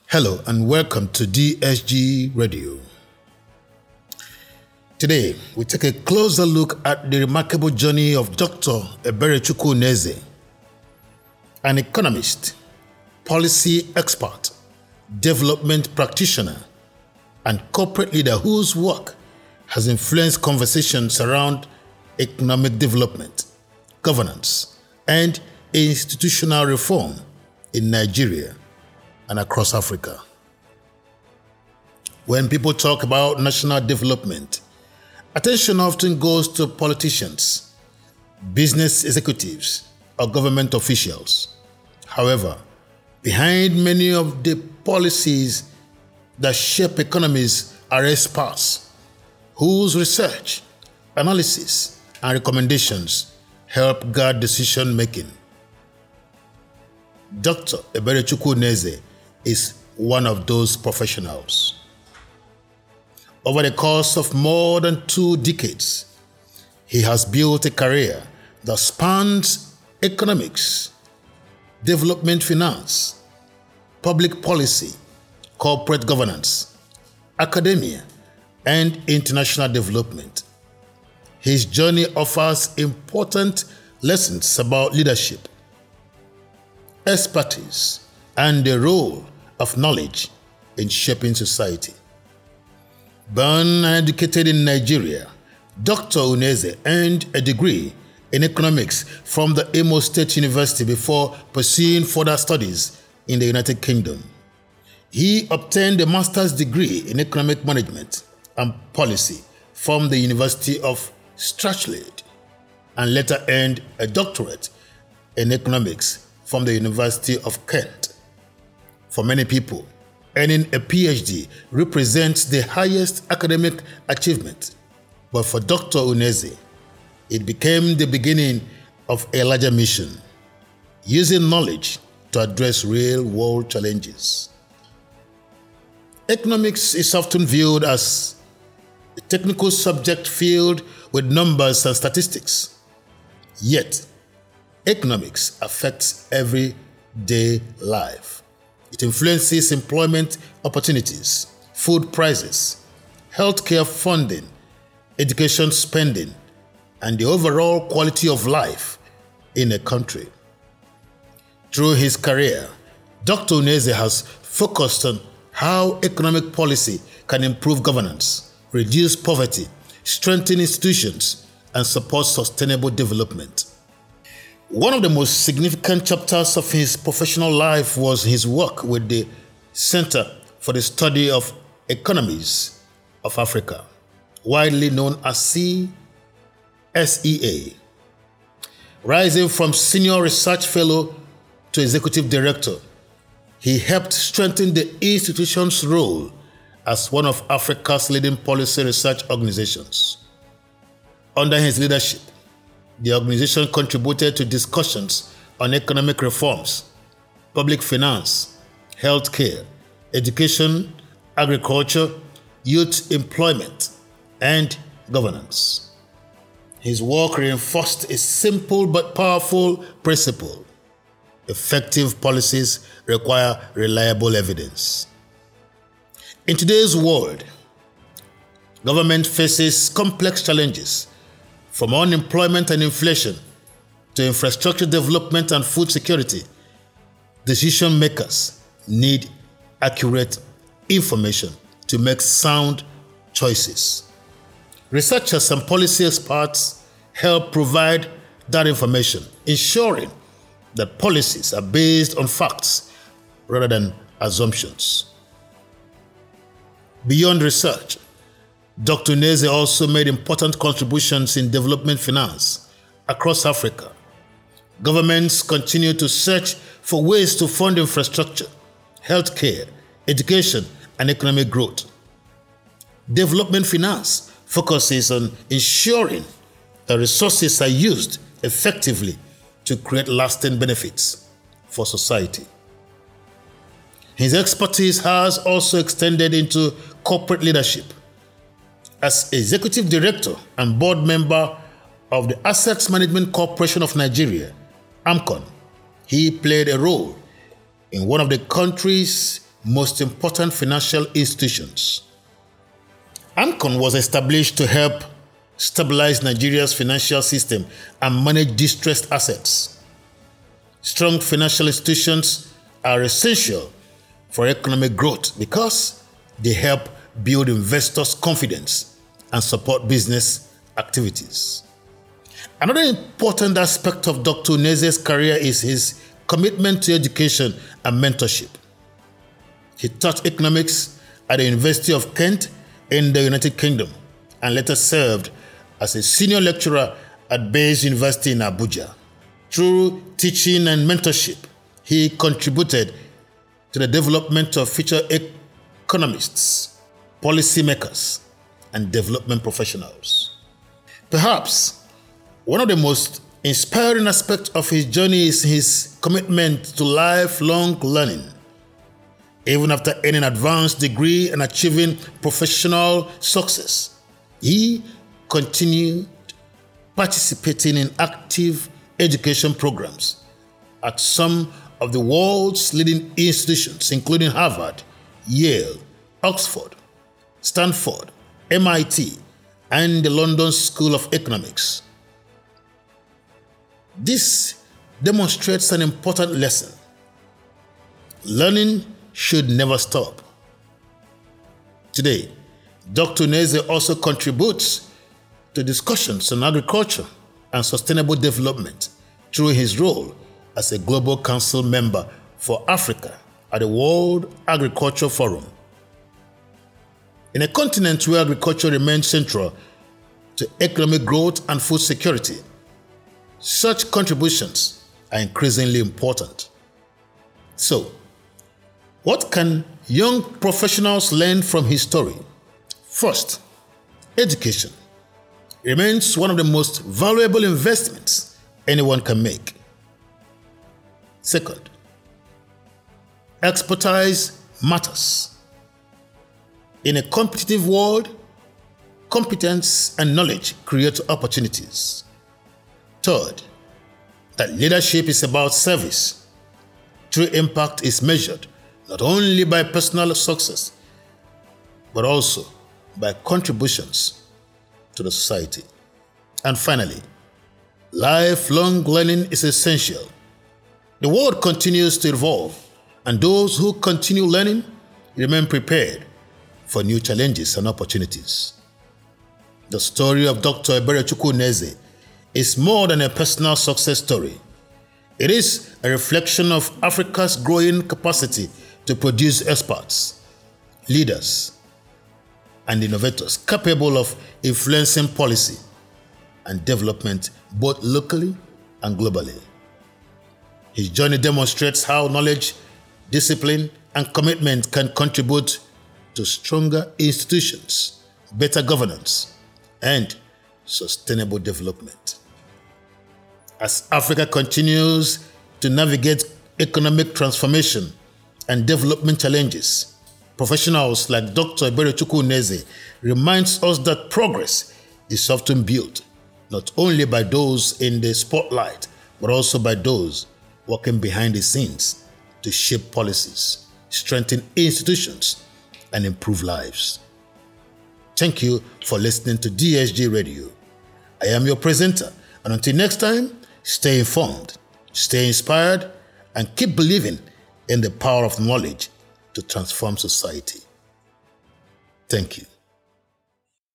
Hello and welcome to DSG Radio. Today, we take a closer look at the remarkable journey of Dr. Eberechukwu Uneze, an economist, policy expert, development practitioner, and corporate leader whose work has influenced conversations around economic development, governance, and institutional reform in Nigeria and across Africa. When people talk about national development, attention often goes to politicians, business executives, or government officials. However, behind many of the policies that shape economies are experts whose research, analysis, and recommendations help guide decision making. Dr. Eberechukwu Uneze is one of those professionals. Over the course of more than 2 decades, he has built a career that spans economics, development finance, public policy, corporate governance, academia, and international development. His journey offers important lessons about leadership, expertise, and the role of knowledge in shaping society. Born and educated in Nigeria, Dr. Uneze earned a degree in economics from the Imo State University before pursuing further studies in the United Kingdom. He obtained a master's degree in economic management and policy from the University of Strathclyde and later earned a doctorate in economics from the University of Kent. For many people, earning a PhD represents the highest academic achievement, but for Dr. Uneze, it became the beginning of a larger mission, using knowledge to address real-world challenges. Economics is often viewed as a technical subject filled with numbers and statistics. Yet, economics affects everyday life. It influences employment opportunities, food prices, healthcare funding, education spending, and the overall quality of life in a country. Through his career, Dr. Uneze has focused on how economic policy can improve governance, reduce poverty, strengthen institutions, and support sustainable development. One of the most significant chapters of his professional life was his work with the Center for the Study of Economies of Africa, widely known as CSEA. Rising from senior research fellow to executive director, he helped strengthen the institution's role as one of Africa's leading policy research organizations. Under his leadership, the organization contributed to discussions on economic reforms, public finance, healthcare, education, agriculture, youth employment, and governance. His work reinforced a simple but powerful principle: effective policies require reliable evidence. In today's world, government faces complex challenges, from unemployment and inflation to infrastructure development and food security. Decision makers need accurate information to make sound choices. Researchers and policy experts help provide that information, ensuring that policies are based on facts rather than assumptions. Beyond research, Dr. Uneze also made important contributions in development finance across Africa. Governments continue to search for ways to fund infrastructure, healthcare, education, and economic growth. Development finance focuses on ensuring that resources are used effectively to create lasting benefits for society. His expertise has also extended into corporate leadership. As executive director and board member of the Assets Management Corporation of Nigeria, AMCON, he played a role in one of the country's most important financial institutions. AMCON was established to help stabilize Nigeria's financial system and manage distressed assets. Strong financial institutions are essential for economic growth because they help build investors' confidence and support business activities. Another important aspect of Dr. Uneze's career is his commitment to education and mentorship. He taught economics at the University of Kent in the United Kingdom and later served as a senior lecturer at Bayes University in Abuja. Through teaching and mentorship, he contributed to the development of future economists, policymakers, and development professionals. Perhaps one of the most inspiring aspects of his journey is his commitment to lifelong learning. Even after earning an advanced degree and achieving professional success, he continued participating in active education programs at some of the world's leading institutions, including Harvard, Yale, Oxford, Stanford, MIT, and the London School of Economics. This demonstrates an important lesson. Learning should never stop. Today, Dr. Uneze also contributes to discussions on agriculture and sustainable development through his role as a Global Council member for Africa at the World Agriculture Forum. In a continent where agriculture remains central to economic growth and food security, such contributions are increasingly important. So, what can young professionals learn from his story? First, education remains one of the most valuable investments anyone can make. Second, expertise matters. In a competitive world, competence and knowledge create opportunities. Third, that leadership is about service. True impact is measured not only by personal success, but also by contributions to the society. And finally, lifelong learning is essential. The world continues to evolve, and those who continue learning remain prepared for new challenges and opportunities. The story of Dr. Eberechukwu Uneze is more than a personal success story. It is a reflection of Africa's growing capacity to produce experts, leaders, and innovators capable of influencing policy and development both locally and globally. His journey demonstrates how knowledge, discipline, and commitment can contribute to stronger institutions, better governance, and sustainable development. As Africa continues to navigate economic transformation and development challenges, professionals like Dr. Eberechukwu Uneze reminds us that progress is often built not only by those in the spotlight, but also by those working behind the scenes to shape policies, strengthen institutions, and improve lives. Thank you for listening to DSG Radio. I am your presenter, and until next time, stay informed, stay inspired, and keep believing in the power of knowledge to transform society. Thank you.